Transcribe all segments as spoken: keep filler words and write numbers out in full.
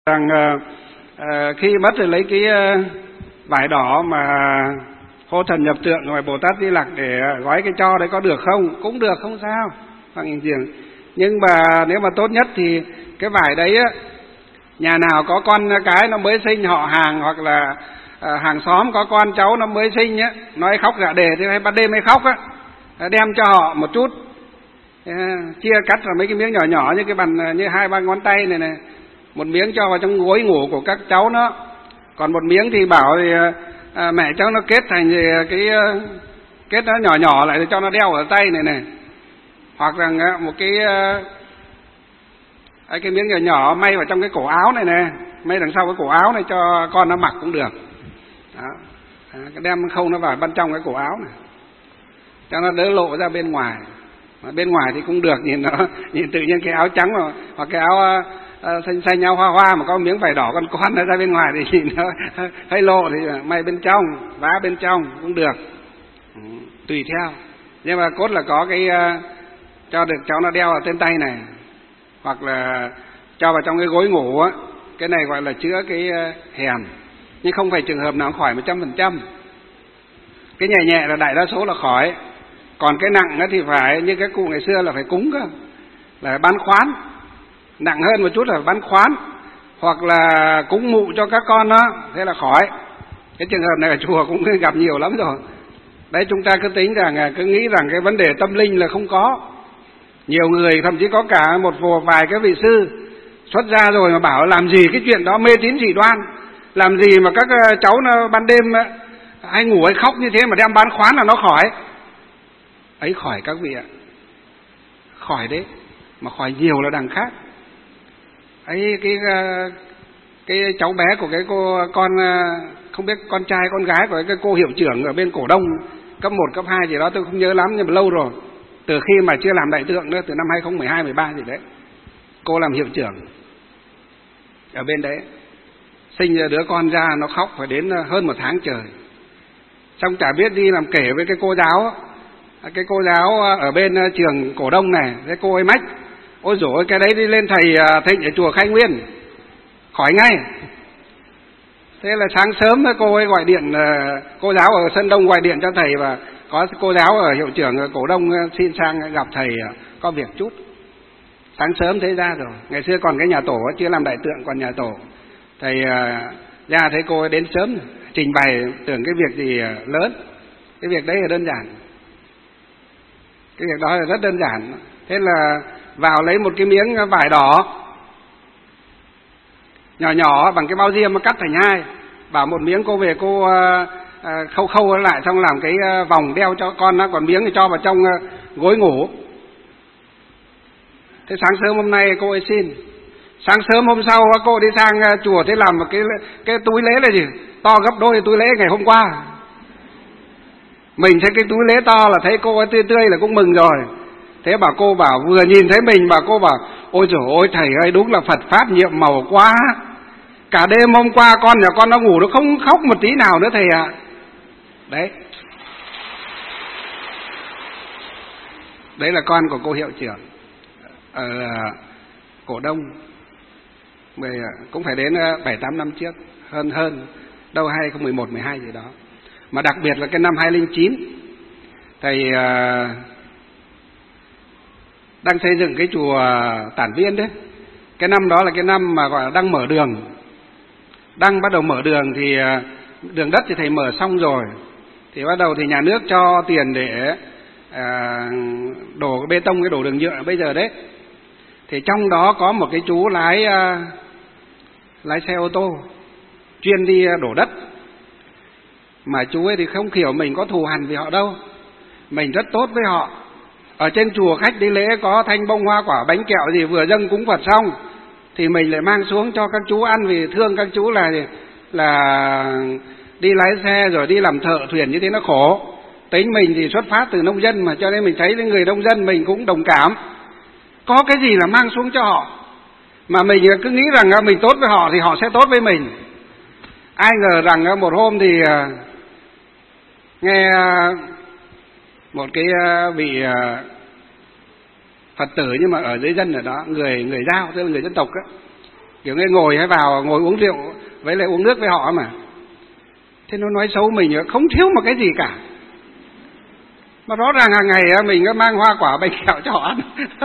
rằng uh, khi mất thì lấy cái uh, vải đỏ mà hô thần nhập tượng ngoài Bồ Tát Di Lặc để gói cái cho đấy có được không? Cũng được, không sao. Nhưng mà nếu mà tốt nhất thì cái vải đấy á, nhà nào có con cái nó mới sinh họ hàng hoặc là uh, hàng xóm có con cháu nó mới sinh á, nói khóc dạ đề thì hay ban đêm hay khóc á, đem cho họ một chút, uh, chia cắt vào mấy cái miếng nhỏ nhỏ như cái bàn như hai ba ngón tay này này, một miếng cho vào trong gối ngủ của các cháu nó, còn một miếng thì bảo thì à, mẹ cháu nó kết thành thì cái kết nó nhỏ nhỏ lại để cho nó đeo ở tay này này, hoặc rằng một cái cái miếng nhỏ nhỏ may vào trong cái cổ áo này này, may đằng sau cái cổ áo này cho con nó mặc cũng được. Đó. Cái đem không nó vào bên trong cái cổ áo này cho nó đỡ lộ ra bên ngoài. Mà bên ngoài thì cũng được, nhìn nó nhìn tự nhiên cái áo trắng mà, hoặc cái áo uh, xanh xanh áo hoa hoa mà có miếng vải đỏ con con nó ra bên ngoài thì nhìn nó hơi lộ thì may bên trong, vá bên trong cũng được. Ừ, tùy theo. Nhưng mà cốt là có cái uh, cho được cháu nó đeo ở trên tay này, hoặc là cho vào trong cái gối ngủ á, cái này gọi là chữa cái uh, hèn. Nhưng không phải trường hợp nào khỏi một trăm phần trăm. Cái nhẹ nhẹ là đại đa số là khỏi. Còn cái nặng thì phải như cái cụ ngày xưa là phải cúng cơ, là bán khoán, nặng hơn một chút là bán khoán, hoặc là cúng mụ cho các con đó, thế là khỏi. Cái trường hợp này ở chùa cũng gặp nhiều lắm rồi. Đấy, chúng ta cứ tính rằng, cứ nghĩ rằng cái vấn đề tâm linh là không có. Nhiều người thậm chí có cả một vài cái vị sư xuất gia rồi mà bảo làm gì cái chuyện đó mê tín dị đoan, làm gì mà các cháu nó ban đêm hay ngủ hay khóc như thế mà đem bán khoán là nó khỏi. Ấy khỏi các vị ạ, khỏi đấy, mà khỏi nhiều là đằng khác. Ấy cái cái cháu bé của cái cô con không biết con trai con gái của cái cô hiệu trưởng ở bên Cổ Đông cấp một cấp hai gì đó tôi không nhớ lắm, nhưng mà lâu rồi, từ khi mà chưa làm đại tượng nữa, từ năm hai không một hai mười ba gì đấy, cô làm hiệu trưởng ở bên đấy, sinh ra đứa con ra nó khóc phải đến hơn một tháng trời, xong chả biết đi làm kể với cái cô giáo. Cái cô giáo ở bên trường Cổ Đông này, cái cô ấy mách, ôi dồi ôi, cái đấy đi lên thầy Thịnh ở chùa Khai Nguyên khỏi ngay. Thế là sáng sớm cô ấy gọi điện, cô giáo ở Sơn Đông gọi điện cho thầy, và có cô giáo ở hiệu trưởng ở Cổ Đông xin sang gặp thầy có việc chút. Sáng sớm thế ra rồi, ngày xưa còn cái nhà tổ chưa làm đại tượng, còn nhà tổ thầy ra thấy cô ấy đến sớm, trình bày tưởng cái việc gì lớn, cái việc đấy là đơn giản. Cái việc đó là rất đơn giản. Thế là vào lấy một cái miếng vải đỏ nhỏ nhỏ bằng cái bao diêm mà cắt thành hai, bảo một miếng cô về cô khâu khâu lại, xong làm cái vòng đeo cho con nó, còn miếng thì cho vào trong gối ngủ. Thế sáng sớm hôm nay cô ấy xin, sáng sớm hôm sau cô đi sang chùa, thế làm một cái cái túi lễ là gì to gấp đôi túi lễ ngày hôm qua. Mình thấy cái túi lễ to là thấy cô ấy tươi tươi là cũng mừng rồi. Thế bảo cô bảo vừa nhìn thấy mình, bảo cô bảo ôi trời ơi thầy ơi, đúng là Phật Pháp nhiệm màu quá. Cả đêm hôm qua con nhà con nó ngủ nó không khóc một tí nào nữa thầy ạ. À. Đấy. Đấy là con của cô hiệu trưởng ở Cổ Đông. Cũng phải đến bảy tám năm trước, hơn hơn đâu hai không một một mười hai gì đó. Mà đặc biệt là cái năm hai không không chín, thầy uh, đang xây dựng cái chùa Tản Viên đấy. Cái năm đó là cái năm mà gọi là đang mở đường. Đang bắt đầu mở đường thì uh, đường đất thì thầy mở xong rồi. Thì bắt đầu thì nhà nước cho tiền để uh, đổ cái bê tông, cái đổ đường nhựa bây giờ đấy. Thì trong đó có một cái chú lái uh, lái xe ô tô chuyên đi đổ đất. Mà chú ấy thì không hiểu mình có thù hằn với họ đâu, mình rất tốt với họ. Ở trên chùa khách đi lễ có thanh bông hoa quả bánh kẹo gì vừa dâng cúng Phật xong thì mình lại mang xuống cho các chú ăn, vì thương các chú là là đi lái xe rồi đi làm thợ thuyền như thế nó khổ. Tính mình thì xuất phát từ nông dân mà, cho nên mình thấy những người nông dân mình cũng đồng cảm. Có cái gì là mang xuống cho họ, mà mình cứ nghĩ rằng mình tốt với họ thì họ sẽ tốt với mình. Ai ngờ rằng một hôm thì nghe một cái vị Phật tử nhưng mà ở dưới dân ở đó, người người Dao, tức là người dân tộc đó, kiểu như ngồi hay vào ngồi uống rượu với lại uống nước với họ mà. Thế nó nói xấu mình không thiếu một cái gì cả. Mà rõ ràng hàng ngày mình có mang hoa quả bánh kẹo cho họ ăn.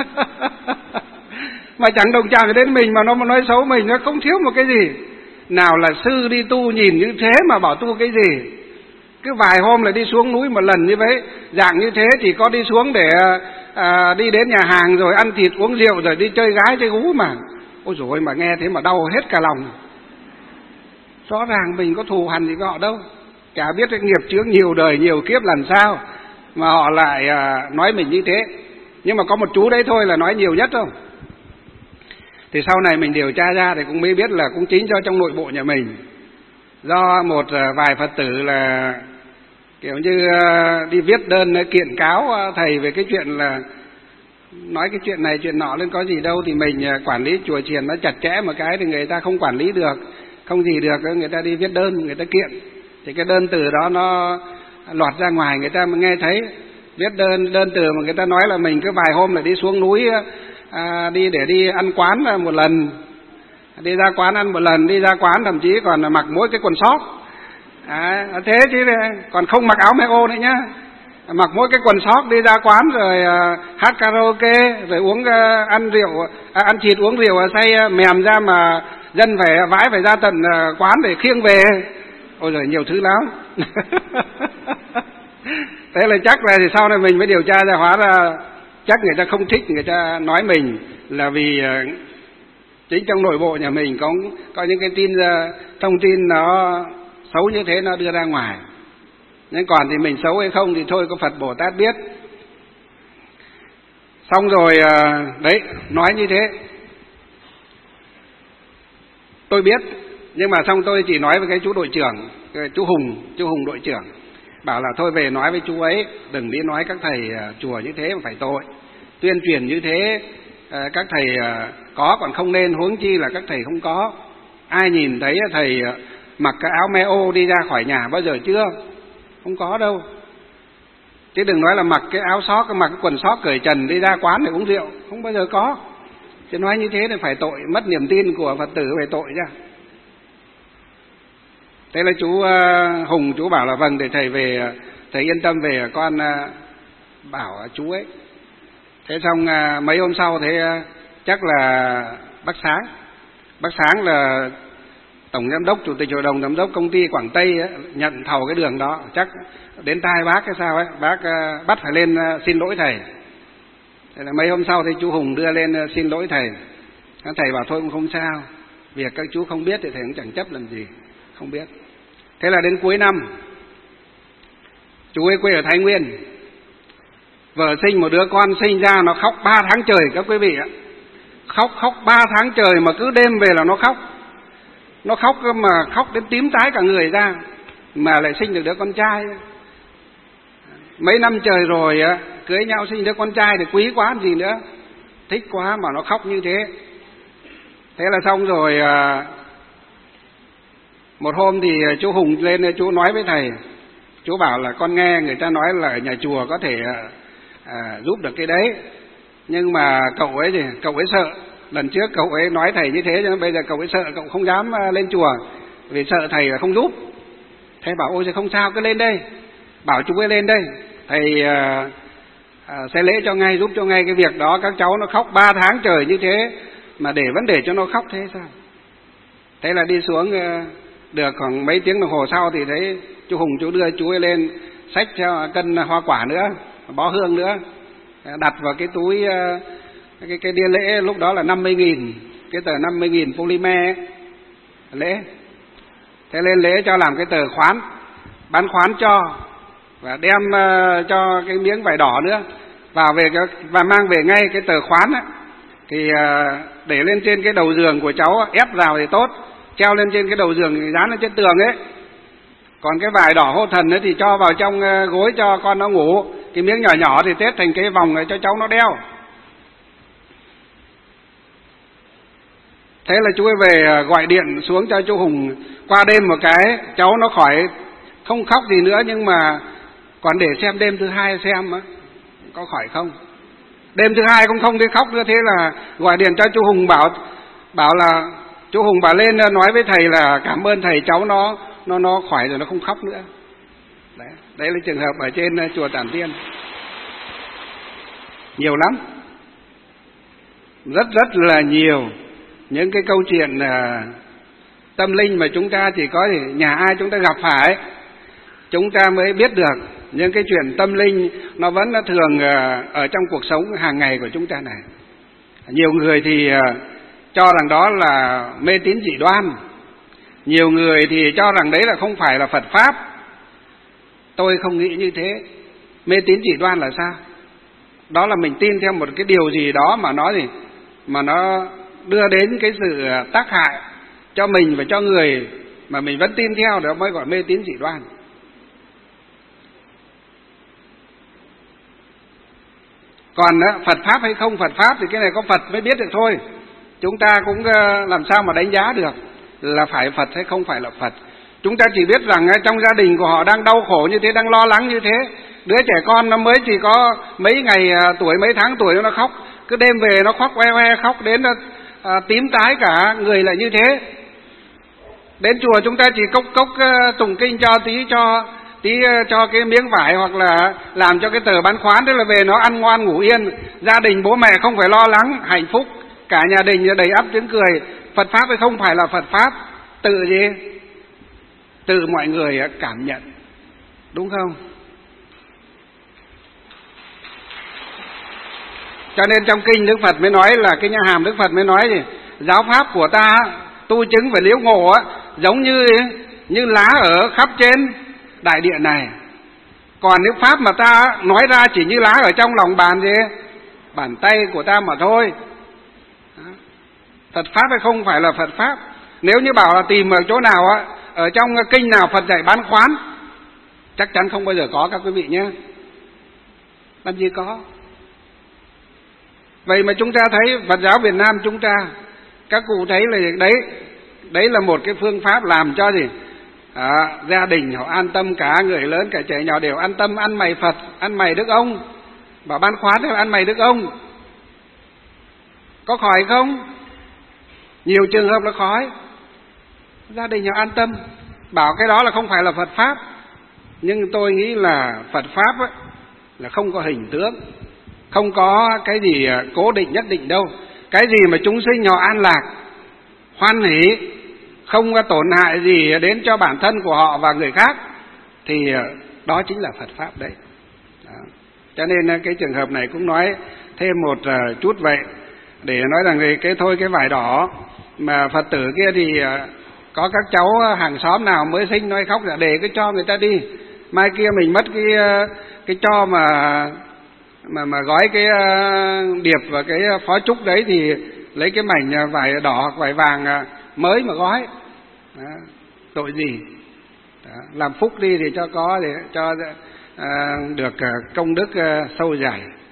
Mà chẳng đồng chạm đến mình mà nó nói xấu mình, nó không thiếu một cái gì. Nào là sư đi tu nhìn như thế mà bảo tu cái gì. Cứ vài hôm là đi xuống núi một lần như vậy, dạng như thế chỉ có đi xuống để à, đi đến nhà hàng rồi ăn thịt uống rượu rồi đi chơi gái chơi gú mà. Ôi dồi ôi, mà nghe thế mà đau hết cả lòng. Rõ ràng mình có thù hằn gì với họ đâu, chả biết cái nghiệp chướng nhiều đời nhiều kiếp làm sao mà họ lại à, nói mình như thế. Nhưng mà có một chú đấy thôi là nói nhiều nhất không. Thì sau này mình điều tra ra thì cũng mới biết là cũng chính do trong nội bộ nhà mình, do một vài Phật tử là kiểu như đi viết đơn kiện cáo thầy về cái chuyện là nói cái chuyện này chuyện nọ lên có gì đâu, thì mình quản lý chùa chiền nó chặt chẽ một cái thì người ta không quản lý được, không gì được, người ta đi viết đơn người ta kiện, thì cái đơn từ đó nó lọt ra ngoài, người ta mới nghe thấy viết đơn đơn từ mà người ta nói là mình cứ vài hôm là đi xuống núi à, đi để đi ăn quán một lần, đi ra quán ăn một lần, đi ra quán thậm chí còn mặc mỗi cái quần sót à, thế chứ còn không mặc áo may ô nữa nhá, mặc mỗi cái quần sót đi ra quán rồi uh, hát karaoke rồi uống uh, ăn rượu à, ăn thịt uống rượu say uh, mềm ra mà dân phải vãi phải ra tận uh, quán để khiêng về. Ôi giời, nhiều thứ lắm. Thế là chắc là thì sau này mình mới điều tra ra, hóa ra chắc người ta không thích người ta nói mình là vì uh, chính trong nội bộ nhà mình có có những cái tin uh, thông tin nó xấu như thế nó đưa ra ngoài. Nhưng còn thì mình xấu hay không thì thôi có Phật Bồ Tát biết. Xong rồi đấy, nói như thế tôi biết, nhưng mà xong tôi chỉ nói với cái chú đội trưởng, cái chú Hùng, chú Hùng đội trưởng, bảo là thôi về nói với chú ấy, đừng đi nói các thầy chùa như thế mà phải tội. Tuyên truyền như thế các thầy có còn không nên, huống chi là các thầy không có. Ai nhìn thấy thầy mặc cái áo me ô đi ra khỏi nhà bao giờ chưa? Không có đâu. Chứ đừng nói là mặc cái áo sót, mặc cái quần sót cởi trần đi ra quán để uống rượu, không bao giờ có. Chứ nói như thế thì phải tội, mất niềm tin của Phật tử, phải tội ra. Thế là chú Hùng chú bảo là vâng, để thầy về, thầy yên tâm về, con bảo chú ấy. Thế xong mấy hôm sau thế chắc là bác Sáng, bác Sáng là tổng giám đốc, chủ tịch hội đồng giám đốc công ty Quảng Tây ấy, nhận thầu cái đường đó, chắc đến tai bác cái sao ấy, bác uh, bắt phải lên uh, xin lỗi thầy. Thế là mấy hôm sau thì chú Hùng đưa lên uh, xin lỗi thầy. Thầy bảo thôi cũng không sao, việc các chú không biết thì thầy cũng chẳng chấp làm gì, không biết. Thế là đến cuối năm, chú ấy quê ở Thái Nguyên, vợ sinh một đứa con, sinh ra nó khóc ba tháng trời các quý vị ạ. Khóc khóc ba tháng trời mà cứ đêm về là nó khóc. Nó khóc mà khóc đến tím tái cả người ra, mà lại sinh được đứa con trai. Mấy năm trời rồi cưới nhau sinh đứa con trai thì quý quá gì nữa, thích quá mà nó khóc như thế. Thế là xong rồi, một hôm thì chú Hùng lên chú nói với thầy, chú bảo là con nghe người ta nói là ở nhà chùa có thể à, giúp được cái đấy, nhưng mà cậu ấy thì cậu ấy sợ. Lần trước cậu ấy nói thầy như thế, cho nên bây giờ cậu ấy sợ, cậu không dám lên chùa vì sợ thầy là không giúp. Thầy bảo ôi thì không sao, cứ lên đây, bảo chú ấy lên đây, thầy à, à, sẽ lễ cho ngay, giúp cho ngay cái việc đó. Các cháu nó khóc ba tháng trời như thế mà để vấn đề cho nó khóc thế sao? Thế là đi xuống được khoảng mấy tiếng đồng hồ sau thì thấy chú Hùng chú đưa chú ấy lên, xách theo cân hoa quả nữa, bó hương nữa, đặt vào cái túi. Cái, cái bia lễ lúc đó là năm mươi nghìn, cái tờ năm mươi nghìn polymer lễ. Thế lên lễ cho làm cái tờ khoán, bán khoán cho, và đem uh, cho cái miếng vải đỏ nữa, vào về cái, và mang về ngay cái tờ khoán ấy, thì uh, để lên trên cái đầu giường của cháu, ép vào thì tốt, treo lên trên cái đầu giường thì dán lên trên tường ấy. Còn cái vải đỏ hộ thần ấy thì cho vào trong uh, gối cho con nó ngủ, cái miếng nhỏ nhỏ thì tết thành cái vòng này cho cháu nó đeo. Thế là chú ấy về gọi điện xuống cho chú Hùng qua đêm một cái, cháu nó khỏi, không khóc gì nữa, nhưng mà còn để xem đêm thứ hai xem á, có khỏi không. Đêm thứ hai cũng không thấy khóc nữa, thế là gọi điện cho chú Hùng bảo bảo là Chú Hùng bà lên nói với thầy là cảm ơn thầy, cháu nó nó nó khỏi rồi, nó không khóc nữa. Đấy, đấy là trường hợp ở trên chùa Tản Tiên. Nhiều lắm, rất rất là nhiều những cái câu chuyện uh, tâm linh mà chúng ta chỉ có thì nhà ai chúng ta gặp phải chúng ta mới biết được. Những cái chuyện tâm linh nó vẫn nó thường uh, ở trong cuộc sống hàng ngày của chúng ta này. Nhiều người thì uh, cho rằng đó là mê tín dị đoan, nhiều người thì cho rằng đấy là không phải là Phật Pháp. Tôi không nghĩ như thế. Mê tín dị đoan là sao? Đó là mình tin theo một cái điều gì đó mà nó gì mà nó đưa đến cái sự tác hại cho mình và cho người mà mình vẫn tin theo, đó mới gọi mê tín dị đoan. Còn đó, Phật Pháp hay không Phật Pháp thì cái này có Phật mới biết được thôi. Chúng ta cũng làm sao mà đánh giá được là phải Phật hay không phải là Phật. Chúng ta chỉ biết rằng trong gia đình của họ đang đau khổ như thế, đang lo lắng như thế. Đứa trẻ con nó mới chỉ có mấy ngày tuổi, mấy tháng tuổi nó khóc, cứ đêm về nó khóc oe oe, khóc đến à, tím tái cả người là như thế. Đến chùa chúng ta chỉ cốc cốc tụng kinh cho tí, cho tí cho cái miếng vải hoặc là làm cho cái tờ bán khoán, thế là về nó ăn ngoan ngủ yên. Gia đình bố mẹ không phải lo lắng, hạnh phúc, cả nhà đình đầy ắp tiếng cười. Phật Pháp hay không phải là Phật Pháp, tự gì? Tự mọi người cảm nhận, đúng không? Cho nên trong kinh Đức Phật mới nói là cái nhà hàm Đức Phật mới nói gì? Giáo pháp của ta tu chứng và liễu ngộ á, giống như như lá ở khắp trên đại địa này. Còn nếu pháp mà ta nói ra chỉ như lá ở trong lòng bàn gì? Bàn tay của ta mà thôi. Phật Pháp hay không phải là Phật Pháp. Nếu như bảo là tìm ở chỗ nào á, ở trong kinh nào Phật dạy bán khoán, chắc chắn không bao giờ có các quý vị nhé. Làm gì có. Vậy mà chúng ta thấy Phật giáo Việt Nam chúng ta, các cụ thấy là đấy, đấy là một cái phương pháp làm cho gì? À, gia đình họ an tâm, cả người lớn cả trẻ nhỏ đều an tâm, ăn mày Phật, ăn mày Đức Ông. Bảo bán khoán thì ăn mày Đức Ông. Có khỏi không? Nhiều trường hợp là khỏi. Gia đình họ an tâm. Bảo cái đó là không phải là Phật Pháp. Nhưng tôi nghĩ là Phật Pháp ấy, là không có hình tướng, không có cái gì cố định nhất định đâu. Cái gì mà chúng sinh họ an lạc, hoan hỷ, không có tổn hại gì đến cho bản thân của họ và người khác, thì đó chính là Phật Pháp đấy. Đó. Cho nên cái trường hợp này cũng nói thêm một chút vậy, để nói rằng cái thôi cái vải đỏ mà Phật tử kia thì có các cháu hàng xóm nào mới sinh nói khóc là để cái cho người ta đi, mai kia mình mất cái cái cho mà mà mà gói cái điệp và cái phó trúc đấy thì lấy cái mảnh vải đỏ hoặc vải vàng mới mà gói. Đó. Tội gì? Đó. Làm phúc đi thì cho có để cho à, được công đức sâu dày.